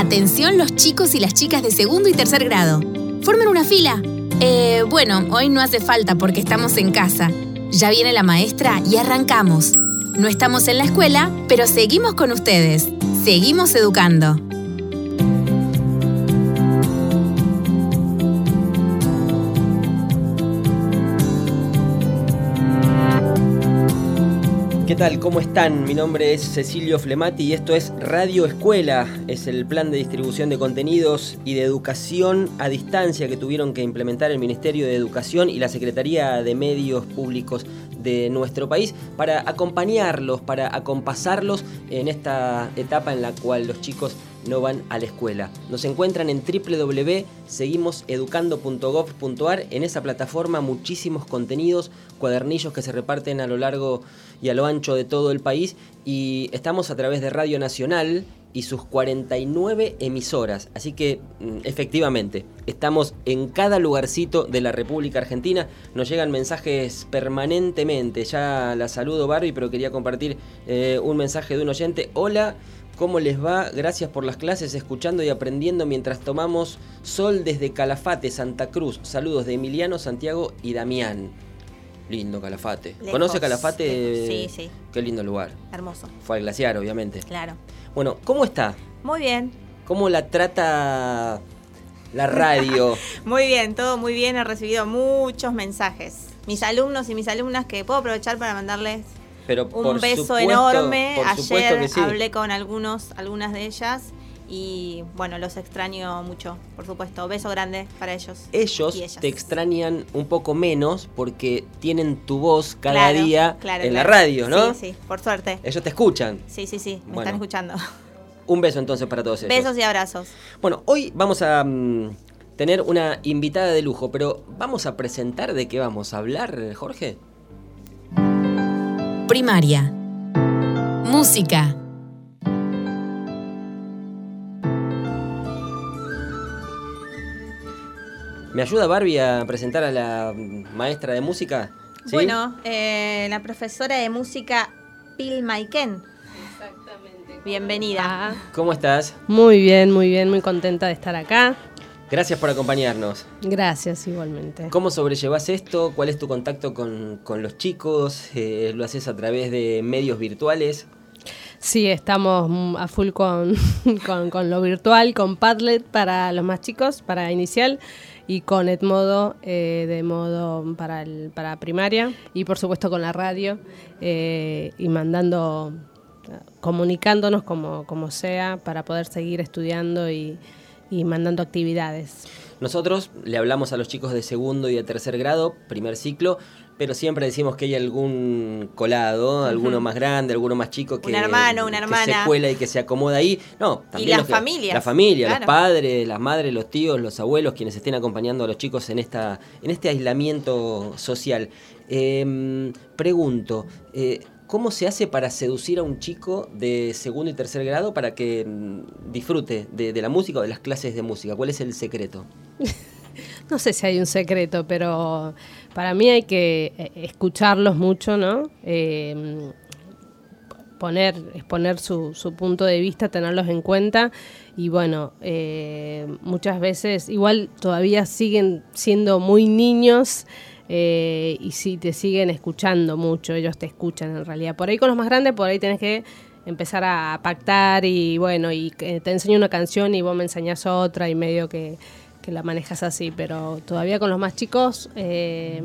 Atención los chicos y las chicas de segundo y tercer grado. Formen una fila. Bueno, hoy no hace falta porque estamos en casa. Ya viene la maestra y arrancamos. No estamos en la escuela, pero seguimos con ustedes. Seguimos educando. ¿Qué tal? ¿Cómo están? Mi nombre es Cecilio Flemati y esto es Radio Escuela. Es el plan de distribución de contenidos y de educación a distancia que tuvieron que implementar el Ministerio de Educación y la Secretaría de Medios Públicos de nuestro país para acompañarlos, para acompasarlos en esta etapa en la cual los chicos no van a la escuela. Nos encuentran en www.seguimoseducando.gov.ar. En esa plataforma muchísimos contenidos, cuadernillos que se reparten a lo largo y a lo ancho de todo el país, y estamos a través de Radio Nacional y sus 49 emisoras. Así que efectivamente estamos en cada lugarcito de la República Argentina. Nos llegan mensajes permanentemente. Ya la saludo, Barbie, pero quería compartir un mensaje de un oyente. Hola, ¿cómo les va? Gracias por las clases, escuchando y aprendiendo mientras tomamos sol desde Calafate, Santa Cruz. Saludos de Emiliano, Santiago y Damián. Lindo Calafate. Lejos. ¿Conoce Calafate? Sí, sí. Qué lindo lugar. Hermoso. Fue al glaciar, obviamente. Claro. Bueno, ¿cómo está? Muy bien. ¿Cómo la trata la radio? Muy bien, todo muy bien. He recibido muchos mensajes. Mis alumnos y mis alumnas, que puedo aprovechar para mandarles un beso enorme. Ayer que sí. Hablé con algunas de ellas y bueno, los extraño mucho, por supuesto. Beso grande para ellos. Ellos te extrañan un poco menos porque tienen tu voz cada día en la radio, ¿no? Sí, por suerte. Ellos te escuchan. Sí, me están escuchando. Un beso entonces para todos ellos. Besos y abrazos. Bueno, hoy vamos a tener una invitada de lujo, pero ¿vamos a presentar de qué vamos a hablar, Jorge? Primaria. Música. ¿Me ayuda Barbie a presentar a la maestra de música? ¿Sí? Bueno, la profesora de música Pil Maiken. Exactamente. Bienvenida. ¿Cómo estás? Muy bien, muy contenta de estar acá. Gracias por acompañarnos. Gracias, igualmente. ¿Cómo sobrellevas esto? ¿Cuál es tu contacto con los chicos? ¿Lo haces a través de medios virtuales? Sí, estamos a full con lo virtual, con Padlet para los más chicos, para inicial, y con Edmodo, de modo para primaria, y por supuesto con la radio, y comunicándonos como sea, para poder seguir estudiando y mandando actividades. Nosotros le hablamos a los chicos de segundo y de tercer grado, primer ciclo, pero siempre decimos que hay algún colado, alguno más grande, alguno más chico que, un hermano, una hermana, que se cuela y que se acomoda ahí. No, también y las familias. La familia, claro. Los padres, las madres, los tíos, los abuelos, quienes estén acompañando a los chicos en este aislamiento social. Pregunto, ¿cómo se hace para seducir a un chico de segundo y tercer grado para que disfrute de la música o de las clases de música? ¿Cuál es el secreto? No sé si hay un secreto, pero para mí hay que escucharlos mucho, ¿no? Exponer su punto de vista, tenerlos en cuenta. Y bueno, muchas veces igual todavía siguen siendo muy niños. Y sí, te siguen escuchando mucho, ellos te escuchan en realidad. Por ahí con los más grandes, por ahí tenés que empezar a pactar y bueno, y te enseño una canción y vos me enseñás otra y medio que la manejas así, pero todavía con los más chicos se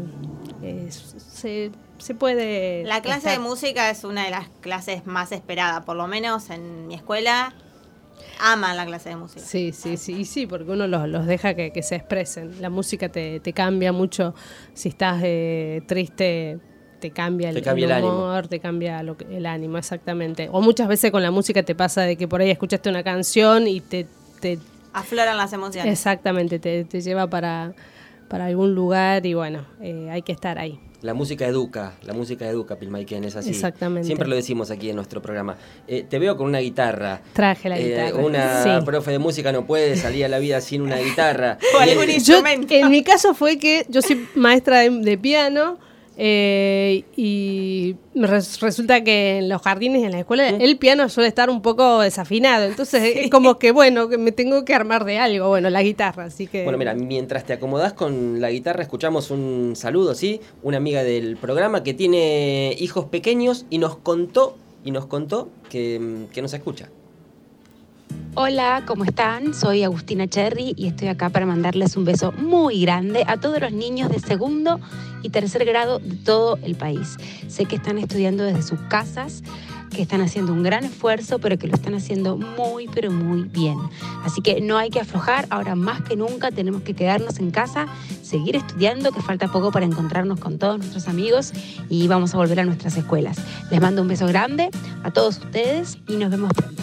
puede... La clase de música es una de las clases más esperadas, por lo menos en mi escuela. Aman la clase de música. Sí, porque uno los deja que se expresen. La música te cambia mucho. Si estás triste, te cambia el humor, te cambia el ánimo, exactamente. O muchas veces con la música te pasa de que por ahí escuchaste una canción y te afloran las emociones. Exactamente, te lleva para algún lugar y bueno, hay que estar ahí. La música educa, Pil Maiken, es así. Exactamente. Siempre lo decimos aquí en nuestro programa. Te veo con una guitarra. Traje la guitarra. Una profe de música no puede salir a la vida sin una guitarra. O algún instrumento. En mi caso fue que yo soy maestra de piano Y resulta que en los jardines y en la escuela el piano suele estar un poco desafinado, entonces es como que bueno, que me tengo que armar de algo, bueno, la guitarra, así que... Bueno, mira, mientras te acomodás con la guitarra, escuchamos un saludo, ¿sí? Una amiga del programa que tiene hijos pequeños y nos contó que nos escucha. Hola, ¿cómo están? Soy Agustina Cherry y estoy acá para mandarles un beso muy grande a todos los niños de 2º y 3er grado de todo el país. Sé que están estudiando desde sus casas, que están haciendo un gran esfuerzo, pero que lo están haciendo muy, pero muy bien. Así que no hay que aflojar, ahora más que nunca tenemos que quedarnos en casa, seguir estudiando, que falta poco para encontrarnos con todos nuestros amigos y vamos a volver a nuestras escuelas. Les mando un beso grande a todos ustedes y nos vemos pronto.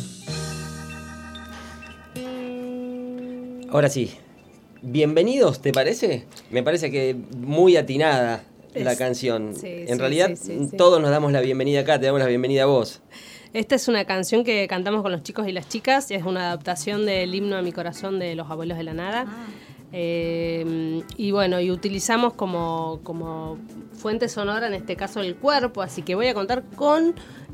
Ahora sí, bienvenidos, ¿te parece? Me parece que muy atinada la canción. En realidad, todos nos damos la bienvenida acá, te damos la bienvenida a vos. Esta es una canción que cantamos con los chicos y las chicas, es una adaptación del himno a mi corazón de Los Abuelos de la Nada. Y bueno, y utilizamos como fuente sonora, en este caso el cuerpo, así que voy a contar con...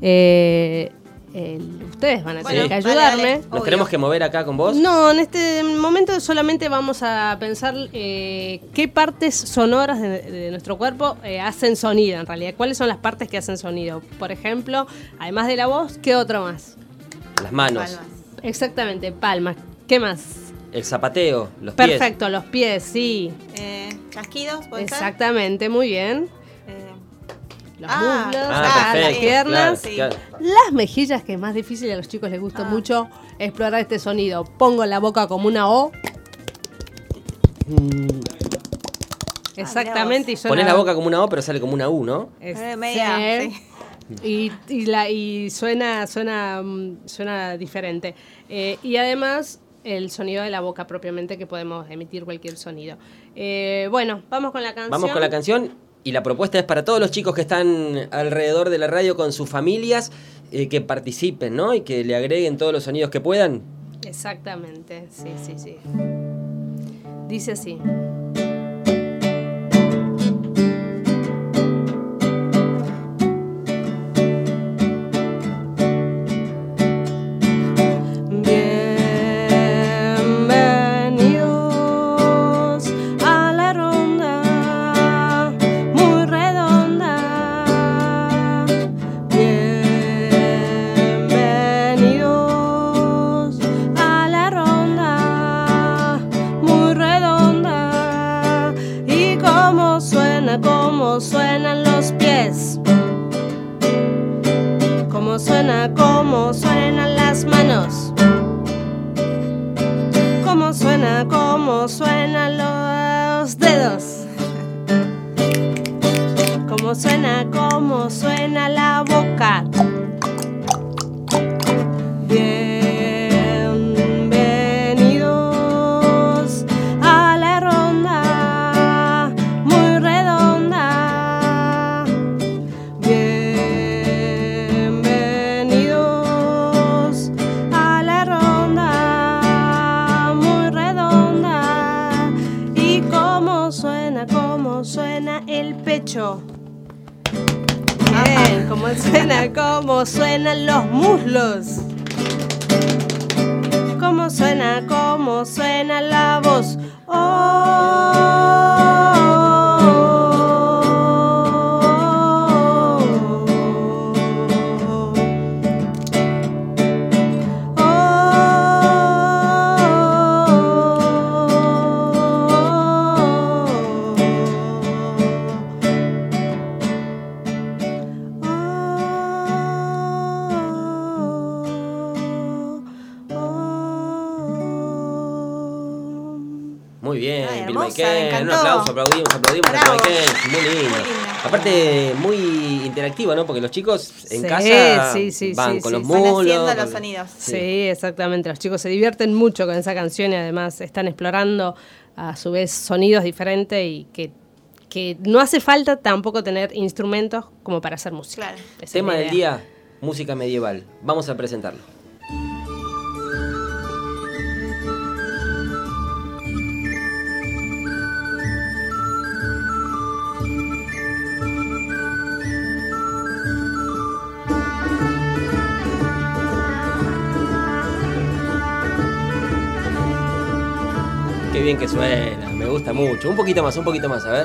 ustedes van a tener que ayudarme. Dale. ¿Nos tenemos que mover acá con vos? No, en este momento solamente vamos a pensar qué partes sonoras de nuestro cuerpo hacen sonido en realidad. ¿Cuáles son las partes que hacen sonido? Por ejemplo, además de la voz, ¿qué otro más? Las manos. Palmas. Exactamente, palmas. ¿Qué más? El zapateo, los pies. Perfecto, los pies, sí. ¿Casquidos? ¿Puede ser? Exactamente, muy bien. Los muslos, las piernas, claro. Las mejillas, que es más difícil y a los chicos les gusta mucho explorar este sonido. Pongo la boca como una O. Exactamente. Y ponés la boca como una O, pero sale como una U, ¿no? Media, sí. Y suena diferente. Y además el sonido de la boca propiamente, que podemos emitir cualquier sonido. Bueno, vamos con la canción. Vamos con la canción. Y la propuesta es para todos los chicos que están alrededor de la radio con sus familias, que participen, ¿no? Y que le agreguen todos los sonidos que puedan. Exactamente, sí. Dice así. Cómo suenan las manos, cómo suenan los dedos, cómo suena la boca. Bienvenidos a la ronda muy redonda. Bienvenidos a la ronda muy redonda. Y cómo suena el pecho. Bien, cómo suenan los muslos. Cómo suena la voz. Muy bien, Bill hermosa, Maiken. Un aplauso, aplaudimos a Bill Maiken. Muy lindo. Aparte, muy interactivo, ¿no? Porque los chicos en casa van con los mulos. Van haciendo los sonidos. Sí, exactamente. Los chicos se divierten mucho con esa canción y además están explorando a su vez sonidos diferentes y que no hace falta tampoco tener instrumentos como para hacer música. Claro. Tema del día, música medieval. Vamos a presentarlo. qué bien que suena, me gusta mucho. Un poquito más, a ver.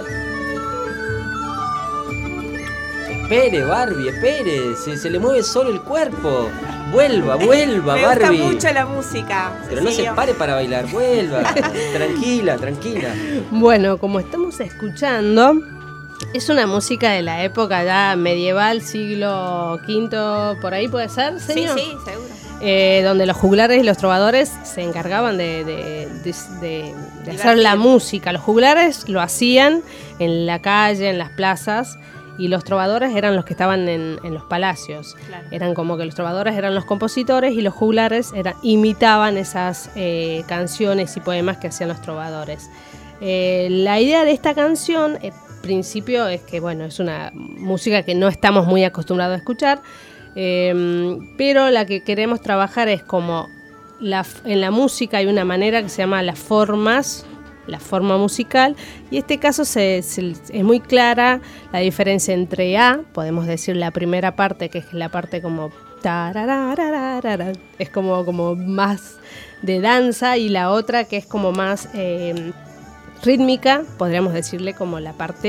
Espere, Barbie, espere, se le mueve solo el cuerpo. Vuelva, Barbie. Me gusta mucho la música. Pero no se pare para bailar, vuelva. Tranquila. Bueno, como estamos escuchando, es una música de la época ya medieval, siglo V, por ahí puede ser, señor. Sí, seguro. Donde los juglares y los trovadores se encargaban de hacer la música. Los juglares lo hacían en la calle, en las plazas, y los trovadores eran los que estaban en los palacios. Claro. Eran como que los trovadores eran los compositores y los juglares imitaban esas canciones y poemas que hacían los trovadores. La idea de esta canción, en principio, es que bueno, es una música que no estamos muy acostumbrados a escuchar, pero la que queremos trabajar es como en la música hay una manera que se llama la forma musical, y en este caso es muy clara la diferencia entre A, podemos decir la primera parte, que es la parte como es como más de danza, y la otra que es como más rítmica, podríamos decirle como la parte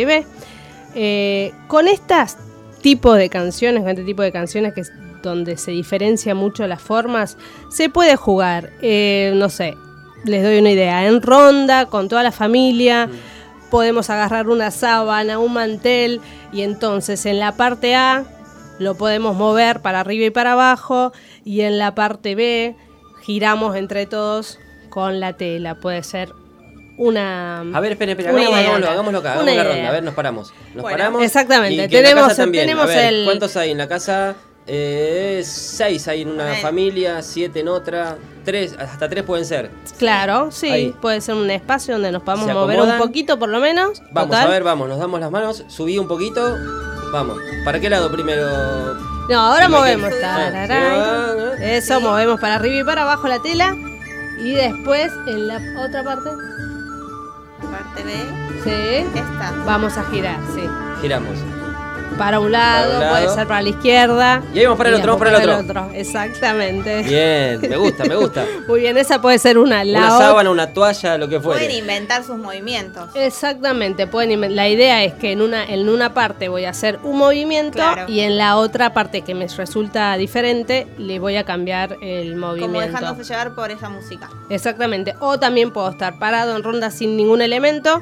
B. Con estas tipo de canciones, con este tipo de canciones que es donde se diferencia mucho las formas, se puede jugar, no sé, les doy una idea, en ronda, con toda la familia, podemos agarrar una sábana, un mantel, y entonces en la parte A lo podemos mover para arriba y para abajo, y en la parte B giramos entre todos con la tela, puede ser una... A ver, espera, hagámoslo acá, hagamos la ronda, a ver, nos paramos. Exactamente, y tenemos a ver, ¿cuántos hay en la casa? 6 hay en una familia, 7 en otra, 3, hasta 3 pueden ser. Claro, sí, ahí. Puede ser un espacio donde nos podamos mover un poquito por lo menos. Vamos, total. A ver, vamos, nos damos las manos, subí un poquito, vamos. ¿Para qué lado primero? No, ahora movemos. Eso, movemos para arriba y para abajo la tela, y después en la otra parte. Parte B. Sí. Esta. Vamos a girar, sí. Giramos. Para un lado, puede ser para la izquierda. Y ahí vamos para el otro, vamos para el otro. Exactamente. Bien, me gusta. Muy bien, esa puede ser una sábana, una toalla, lo que fuere. Pueden inventar sus movimientos. Exactamente, la idea es que en una parte voy a hacer un movimiento, claro, y en la otra parte que me resulta diferente, le voy a cambiar el movimiento. Como dejándose llevar por esa música. Exactamente, o también puedo estar parado en ronda sin ningún elemento,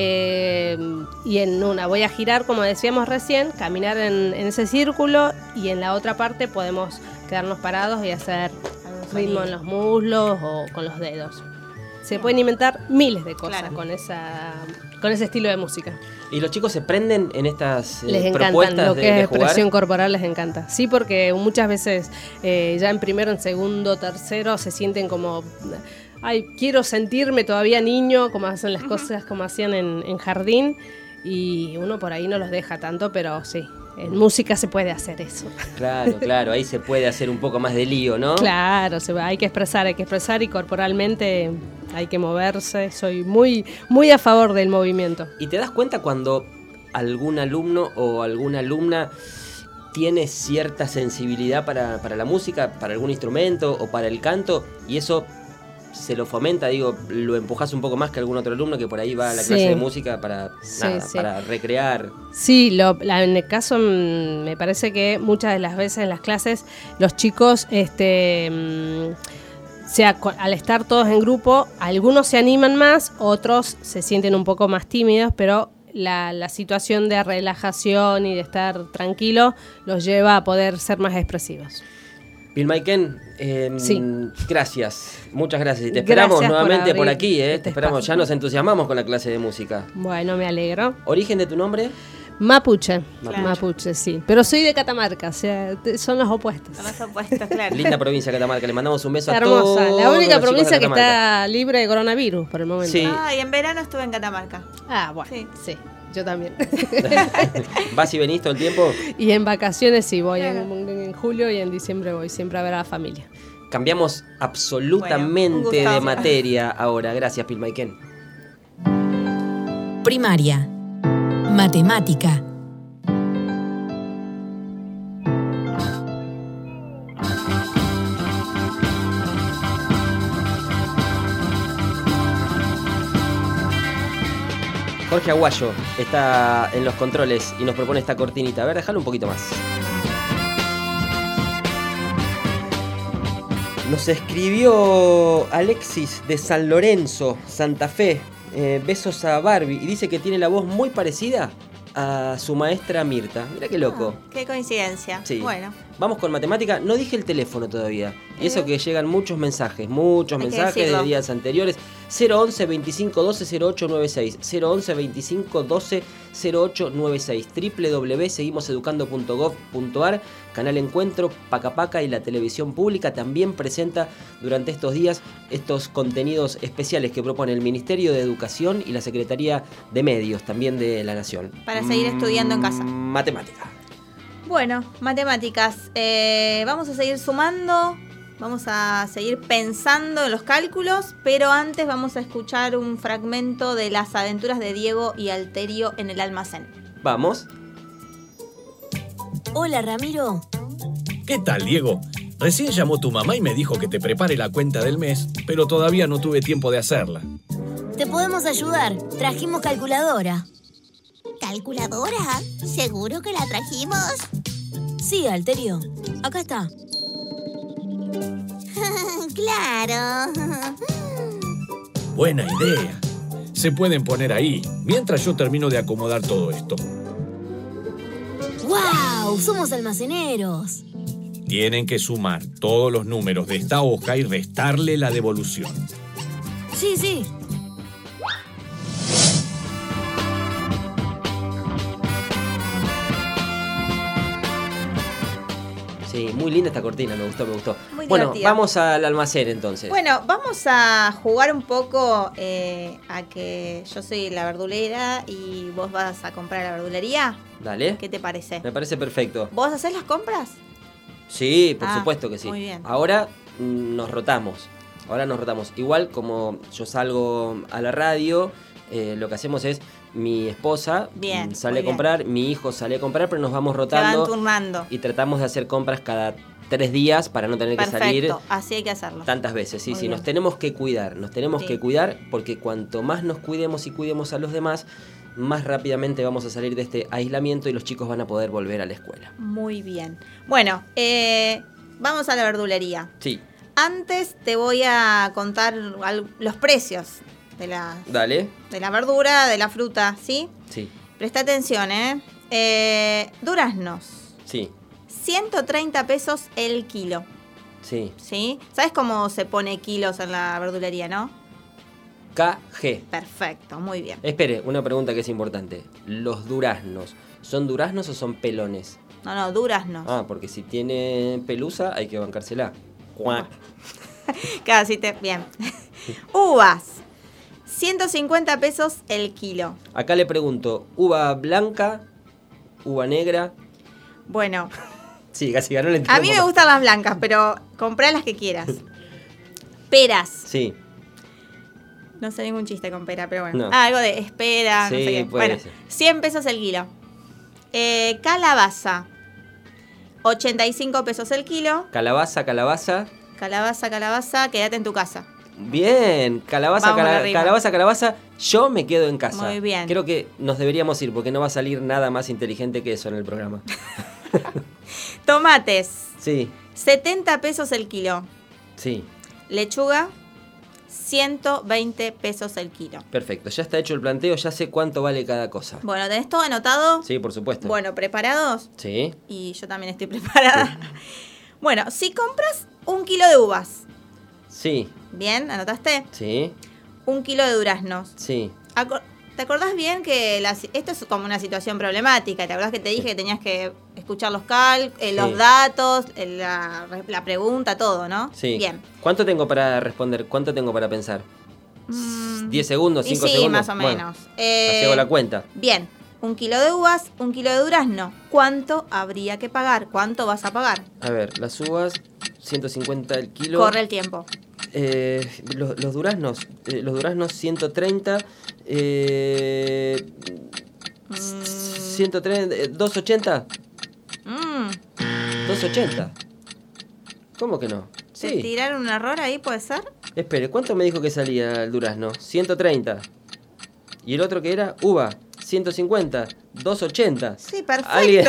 y en una voy a girar, como decíamos recién, caminar en ese círculo, y en la otra parte podemos quedarnos parados y hacer ritmo en los muslos o con los dedos. Se pueden inventar miles de cosas, claro, con ese estilo de música. ¿Y los chicos se prenden en estas les encantan, propuestas lo que es jugar? Expresión corporal les encanta. Sí, porque muchas veces ya en primero, en segundo, tercero se sienten como... Ay, quiero sentirme todavía niño, como hacen las cosas como hacían en jardín, y uno por ahí no los deja tanto, pero sí, en música se puede hacer eso. Claro, ahí se puede hacer un poco más de lío, ¿no? Claro, hay que expresar y corporalmente hay que moverse. Soy muy, muy a favor del movimiento. ¿Y te das cuenta cuando algún alumno o alguna alumna tiene cierta sensibilidad para la música, para algún instrumento o para el canto, y eso se lo fomenta, digo, lo empujas un poco más que algún otro alumno que por ahí va a la clase de música para para recrear? Sí, en el caso me parece que muchas de las veces en las clases los chicos, al estar todos en grupo, algunos se animan más, otros se sienten un poco más tímidos, pero la situación de relajación y de estar tranquilo los lleva a poder ser más expresivos. Pilmaiken, gracias, muchas gracias. Y te esperamos nuevamente por aquí, te esperamos, ya nos entusiasmamos con la clase de música. Bueno, me alegro. ¿Origen de tu nombre? Mapuche, sí. Pero soy de Catamarca, o sea, son los opuestos. Son los opuestos, claro. Linda provincia Catamarca, le mandamos un beso hermosa, a todos. La única provincia que está libre de coronavirus por el momento. Sí. Y en verano estuve en Catamarca. Bueno, sí. Yo también. ¿Vas y venís todo el tiempo? Y en vacaciones sí, voy en julio, y en diciembre voy siempre a ver a la familia. Cambiamos absolutamente de materia ahora. Gracias, Pilmaiken. Primaria. Matemática. Jorge Aguayo está en los controles y nos propone esta cortinita. A ver, déjalo un poquito más. Nos escribió Alexis de San Lorenzo, Santa Fe. Besos a Barbie. Y dice que tiene la voz muy parecida a su maestra Mirta. Mirá qué loco. Qué coincidencia. Sí. Bueno. Vamos con matemática. No dije el teléfono todavía. Y eso que llegan muchos mensajes de días anteriores. 011 25 12 0896. 011 25 12 0896. www.seguimoseducando.gov.ar. Canal Encuentro, Paca Paca y la televisión pública también presenta durante estos días estos contenidos especiales que propone el Ministerio de Educación y la Secretaría de Medios, también de la Nación. Para seguir estudiando en casa. Matemática. Bueno, matemáticas. Vamos a seguir sumando, vamos a seguir pensando en los cálculos, pero antes vamos a escuchar un fragmento de las aventuras de Diego y Alterio en el almacén. Vamos. Hola, Ramiro. ¿Qué tal, Diego? Recién llamó tu mamá y me dijo que te prepare la cuenta del mes, pero todavía no tuve tiempo de hacerla. Te podemos ayudar. Trajimos calculadora. ¿Calculadora? ¿Seguro que la trajimos? Sí, Alterio. Acá está. Claro. Buena idea. Se pueden poner ahí, mientras yo termino de acomodar todo esto. ¡Guau! ¡Somos almaceneros! Tienen que sumar todos los números de esta hoja y restarle la devolución. Sí, sí. Sí, muy linda esta cortina, me gustó. Muy bueno, divertida. Vamos al almacén entonces. Bueno, vamos a jugar un poco a que yo soy la verdulera y vos vas a comprar a la verdulería. Dale. ¿Qué te parece? Me parece perfecto. ¿Vos hacés las compras? Sí, por supuesto que sí. Muy bien. Ahora nos rotamos. Igual como yo salgo a la radio, lo que hacemos es mi esposa sale a comprar, mi hijo sale a comprar, pero nos vamos rotando. Se van turnando. Y tratamos de hacer compras cada 3 días para no tener que salir así hay que hacerlo. Tantas veces. Sí, Muy nos tenemos que cuidar. Porque cuanto más nos cuidemos y cuidemos a los demás, más rápidamente vamos a salir de este aislamiento y los chicos van a poder volver a la escuela. Muy bien. Bueno, vamos a la verdulería. Sí. Antes te voy a contar los precios de la verdura, de la fruta, ¿sí? Sí. Presta atención, duraznos. Sí. 130 pesos el kilo. Sí. ¿Sí? ¿Sabes cómo se pone kilos en la verdulería, no? KG. Perfecto, muy bien. Espere, una pregunta que es importante. ¿Los duraznos son duraznos o son pelones? No, duraznos. Ah, porque si tiene pelusa hay que bancársela. Claro, sí, bien. Uvas. 150 pesos el kilo. Acá le pregunto, ¿uva blanca? ¿Uva negra? Bueno. Sí, casi ganó el entiendo. A mí me gustan las blancas, pero comprá las que quieras. Peras. Sí. No sé ningún chiste con pera, pero bueno. No. Algo de espera, sí, no sé qué. Puede Bueno, ser. 100 pesos el kilo. Calabaza. 85 pesos el kilo. Calabaza. Calabaza, quédate en tu casa. Bien, calabaza. Yo me quedo en casa. Muy bien. Creo que nos deberíamos ir porque no va a salir nada más inteligente que eso en el programa. Tomates. Sí. 70 pesos el kilo. Sí. Lechuga. 120 pesos el kilo. Perfecto, ya está hecho el planteo, ya sé cuánto vale cada cosa. Bueno, ¿tenés todo anotado? Sí, por supuesto. Bueno, ¿preparados? Sí. Y yo también estoy preparada. Bueno, si compras 1 kilo de uvas. Sí. Bien, ¿anotaste? Sí. 1 kilo de duraznos. Sí. ¿Te acordás bien que esto es como una situación problemática? ¿Te acordás que te dije que tenías que escuchar los los datos, la pregunta, todo, ¿no? Sí. Bien. ¿Cuánto tengo para responder? ¿Cuánto tengo para pensar? 10 segundos, 5 segundos. Sí, más o menos. Así hago la cuenta. Bien. 1 kilo de uvas, 1 kilo de durazno. ¿Cuánto habría que pagar? ¿Cuánto vas a pagar? A ver, las uvas, 150 el kilo. Corre el tiempo. Los duraznos 130, 130, 280. 280. ¿Cómo que no? ¿Te tiraron un error ahí, puede ser? Espere, ¿cuánto me dijo que salía el durazno? 130. Y el otro que era uva, 150, 280. Sí, perfecto. Alguien-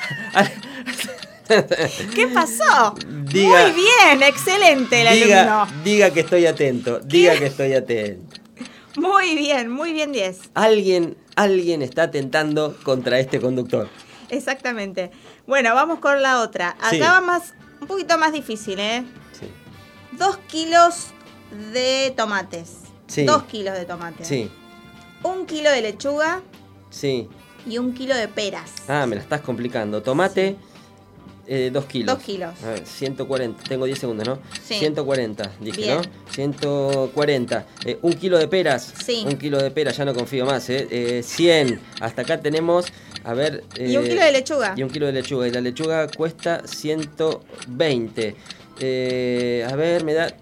¿Qué pasó? Diga- Muy bien, excelente el alumno. diga que estoy atento, diga que estoy atento. Muy bien 10. Alguien está atentando contra este conductor. Exactamente. Bueno, vamos con la otra. Acá Sí. va un poquito más difícil, ¿eh? Sí. 2 kilos de tomates. Sí. 2 kilos de tomates. Sí, 1 kilo de lechuga sí. y 1 kilo de peras. Ah, me la estás complicando. Tomate, 2 kilos. 2 kilos. A ver, 140. Tengo 10 segundos, ¿no? Sí. 140, dije, Bien. ¿no? 140. 1 kilo de peras. Sí. 1 kilo de peras, ya no confío más, 100. Hasta acá tenemos, a ver... Y 1 kilo de lechuga. Y 1 kilo de lechuga. Y la lechuga cuesta 120. A ver, me da...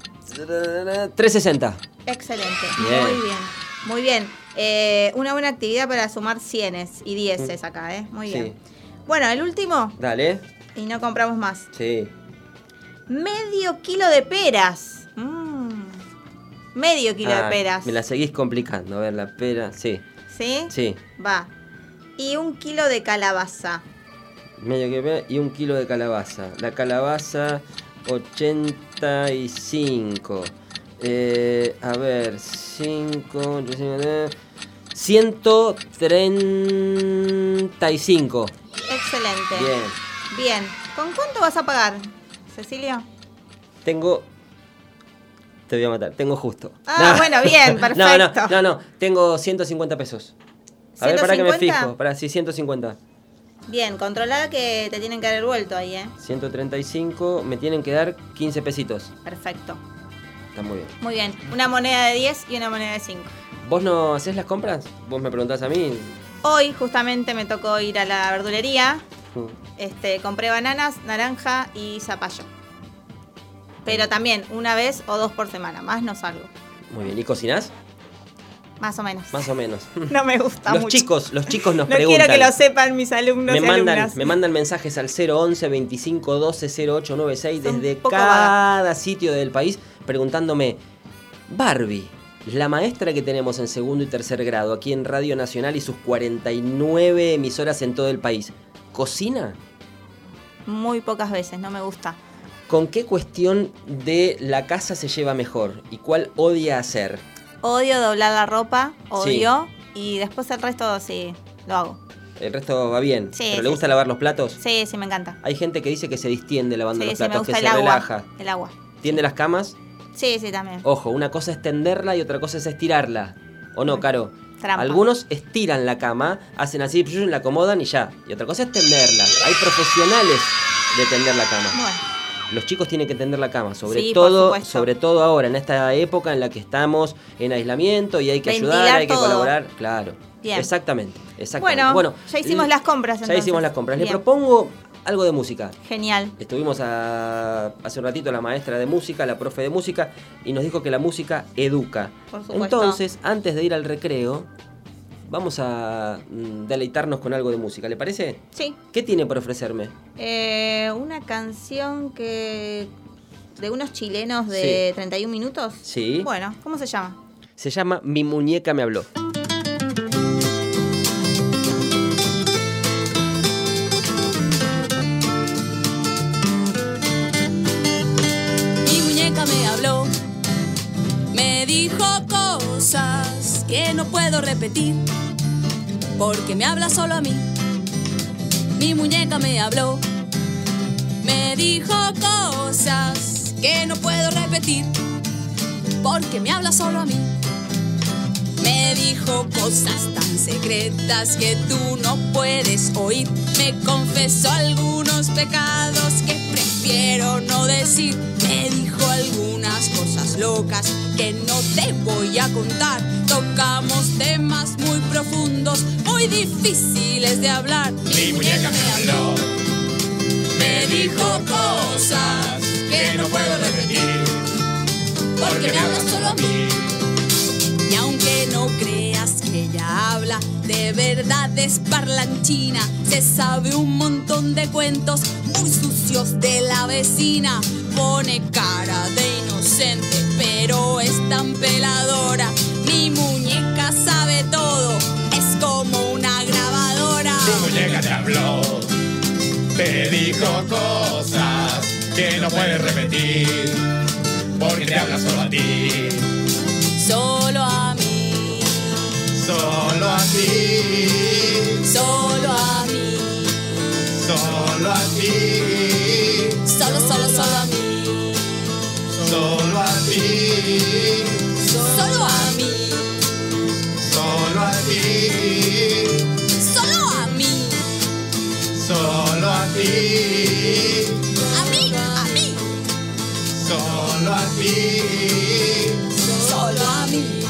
360. Excelente. Bien. Muy bien. Muy bien. Una buena actividad para sumar 100s y 10s acá, ¿eh? Muy bien. Sí. Bueno, el último. Dale. Y no compramos más. Sí. Medio kilo de peras. Medio kilo de peras. Me la seguís complicando. A ver, la pera, sí. ¿Sí? Sí. Va. Y 1 kilo de calabaza. Medio que pera y 1 kilo de calabaza. La calabaza, 85. A ver, 5, 135. Excelente. Bien. Bien. ¿Con cuánto vas a pagar, Cecilio? Tengo... Te voy a matar. Tengo justo. Ah, bueno, bien, perfecto. No. Tengo 150 pesos. A ver, para que me 150. fijo. Para, sí, 150. Bien, controlá que te tienen que haber vuelto ahí, ¿eh? 135. Me tienen que dar 15 pesitos. Perfecto. Está muy bien. Muy bien. Una moneda de 10 y una moneda de 5. ¿Vos no hacés las compras? ¿Vos me preguntás a mí? Hoy justamente me tocó ir a la verdulería. Mm. Compré bananas, naranja y zapallo. Pero también una vez o 2 por semana. Más no salgo. Muy bien. ¿Y cocinás? Más o menos. Más o menos. No me gusta Los mucho. chicos nos No preguntan. quiero que lo sepan mis alumnos y alumnas. Me mandan mensajes al 011 25 12 0896 Son desde poco cada sitio del país preguntándome, Barbie, la maestra que tenemos en segundo y tercer grado aquí en Radio Nacional y sus 49 emisoras en todo el país, ¿cocina? Muy pocas veces, no me gusta. ¿Con qué cuestión de la casa se lleva mejor? ¿Y cuál odia hacer? Odio doblar la ropa, odio. Y después el resto sí, lo hago. El resto va bien. Sí, ¿Pero sí, le gusta sí. lavar los platos? Sí, sí, me encanta. Hay gente que dice que se distiende lavando Sí, los sí, me platos, que gusta se el agua. relaja. El agua. ¿Tiende las camas? Sí, sí, también. Ojo, una cosa es tenderla y otra cosa es estirarla. ¿O no, Caro? Trampa. Algunos estiran la cama, hacen así, la acomodan y ya. Y otra cosa es tenderla. Hay profesionales de tender la cama. Bueno, Los chicos tienen que tender la cama, sobre Sí, por todo supuesto. ahora, en esta época en la que estamos en aislamiento y hay que Ventilar ayudar, hay que todo. colaborar. Claro. Bien. Exactamente. Bueno, ya hicimos las compras, Ya entonces. hicimos las compras. Le Bien. propongo algo de música. genial. Estuvimos hace un ratito la maestra de música, la profe de música, y nos dijo que la música educa. Por supuesto. Entonces, antes de ir al recreo, vamos a deleitarnos con algo de música. ¿Le parece? Sí. ¿Qué tiene por ofrecerme? Una canción que de unos chilenos de Sí. 31 minutos. Sí. Bueno, ¿cómo se llama? Se llama Mi muñeca me habló. Mi muñeca me habló, me dijo cosas que no puedo repetir, porque me habla solo a mí. Mi muñeca me habló, me dijo cosas que no puedo repetir, porque me habla solo a mí. Me dijo cosas tan secretas que tú no puedes oír. Me confesó algunos pecados que prefiero no decir. Me dijo algunas cosas locas que no te voy a contar. Tocamos temas muy profundos, muy difíciles de hablar. Mi muñeca me habló, me dijo cosas que no puedo repetir, porque me habla solo a mí. Y aunque no creas que ella habla, de verdad es parlanchina. Se sabe un montón de cuentos muy sucios de la vecina. Pone cara de inocente, pero es tan peladora. Mi muñeca sabe todo. Me dijo cosas que no puedes repetir, porque te habla solo a ti. Solo a mí. Solo a ti. Solo a mí. Solo a ti. Solo a mí. Solo a ti. Solo a mí. Solo a ti. Solo a mí. Solo a ti. A mí. Solo a ti. Solo a mí.